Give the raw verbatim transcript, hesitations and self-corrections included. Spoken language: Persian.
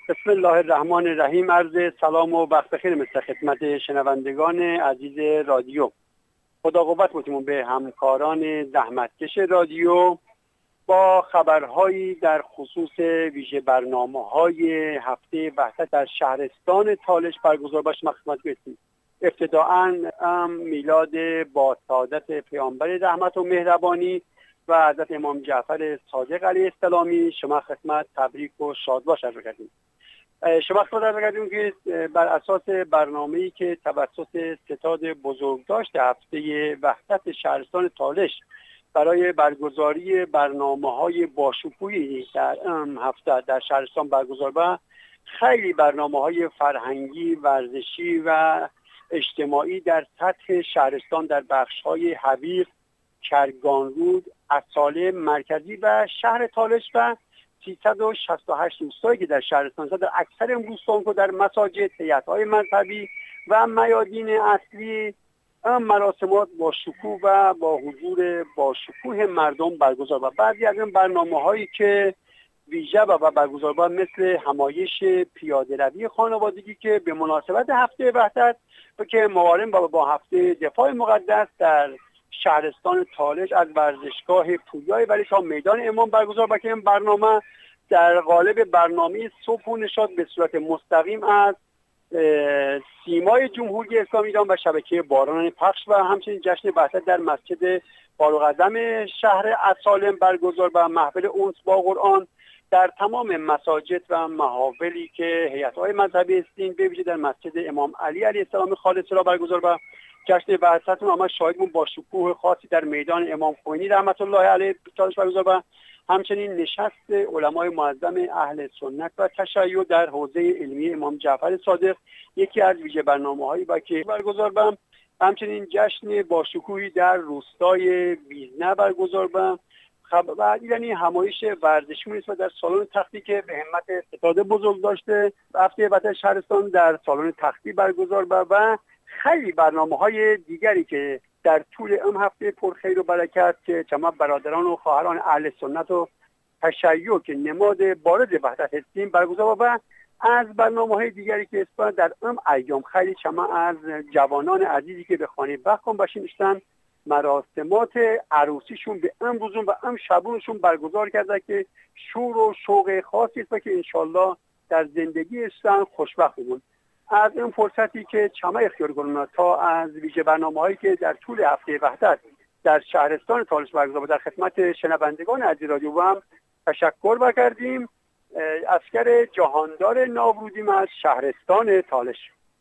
بسم الله الرحمن الرحیم. عرض سلام و وقت بخیر مثل خدمت شنوندگان عزیز رادیو. خدا قوت بتمون به همکاران زحمتکش رادیو با خبرهایی در خصوص ویژه برنامه‌های هفته وحدت در شهرستان تالش برگزار باشه ما خدمت برسیم. ابتداءً میلاد با سعادت پیامبر رحمت و مهربانی و حضرت امام جعفر صادق علیه السلامی شما خدمت تبریک و شادباش عرض کردیم. شما خدمت عرض کردیم که بر اساس برنامه‌ای که توسط ستاد بزرگداشت هفته وحدت شهرستان تالش برای برگزاری برنامه‌های باشکوهی در هفته در شهرستان برگزار با خیلی برنامه‌های فرهنگی، ورزشی و اجتماعی در سطح شهرستان در بخش‌های حویق، کرگانرود، اصاله مرکزی و شهر تالش و سیصد و شصت و هشت روستایی که در شهرستان در اکثر این روستاها که در مساجد، هیئت‌های مذهبی و میادین اصلی مراسمات با شکوه و با حضور با شکوه مردم برگزار و بعضی از این برنامه‌هایی که ویژه و برگزار با مثل همایش پیاده روی خانوادگی که به مناسبت هفته وحدت و که موارم با با هفته دفاع مقدس در شهرستان تالش از ورزشگاه پویای ولی تا میدان امام برگزار با که این برنامه در قالب برنامه صبح و نشاط به صورت مستقیم از سیمای جمهوری اسلامی ایران و شبکه باران پخش و همچنین جشن وحدت در مسجد فاروق‌اعظم شهر اصالم برگزار و محفل انس با قرآن در تمام مساجد و محافلی که هیئت‌های مذهبی هستین به ویژه در مسجد امام علی علیه السلام خالص را برگزار و جشن وحدت ما شاهدیم با شکوه خاصی در میدان امام خمینی رحمت الله علیه برگزار و همچنین نشست علمای معظم اهل سنت و تشیع در حوزه علمی امام جعفر صادق یکی از ویژه برنامه‌هایی با که برگزار و همچنین جشن با شکوهی در روستای بیزنه برگزار و و یعنی همایش ورزشی نیست و در سالن تختی که به همت ستاد بزرگ داشته هفته وحدت شهرستان در سالن تختی برگزار و و خیلی برنامه‌های دیگری که در طول این هفته پرخیر و برکت که جمع برادران و خواهران اهل سنت و تشیع که نماد بارز وحدت هستیم برگزار و از برنامه‌های دیگری که اسپان در این ایام خیلی جمع از جوانان عزیزی که به خانه بخون باشین اشتن مراسمات عروسیشون به ام روزون و ام شبونشون برگزار کرده که شور و شوق خاصی است که انشالله در زندگی اشتن خوشبخت بود. از این فرصتی که چمه اختیار کنیم تا از ویژه برنامه‌هایی که در طول هفته وحدت در شهرستان تالش برگزار در خدمت شنوندگان عزیز رادیو هم تشکر بکردیم. اسکر جهاندار ناورودیم از شهرستان تالش.